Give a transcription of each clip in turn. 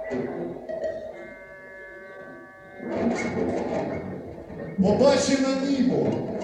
Побачив на небо.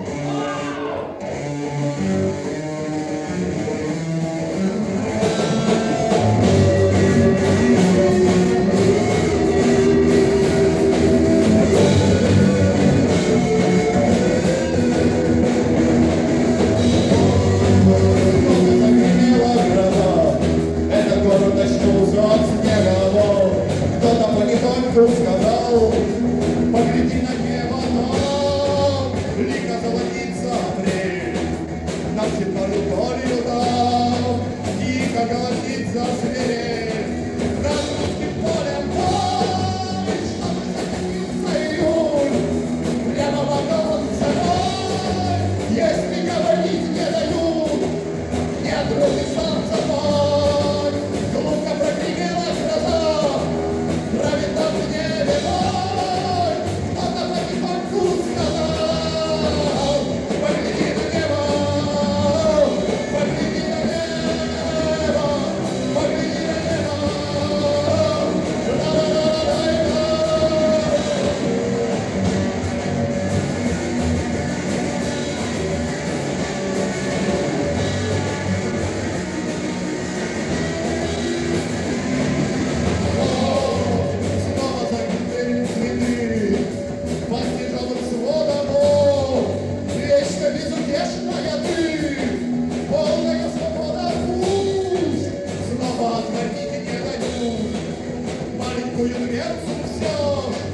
Этот город очнулся от снега, кто-то потихоньку сказал: погляди на небо, там лика золотится апрель, нам теплою долю дал, тихо голосится свирель, над русским полем бой, чтобы закатился июль, прямо в огонь собой, если говорить не дают, нет руки солнца мой, глухо прогремела гроза, правит там в небе бой, кто-то потихоньку сказал: погляди на небо, погляди на небо, погляди на небо, ла-ла-ла-ла-ла-ла. Снова закипели цветы под тяжелым сводом, вечно безутешная ты, полная свобода пусть, снова отворить не дают маленькую дверцу все.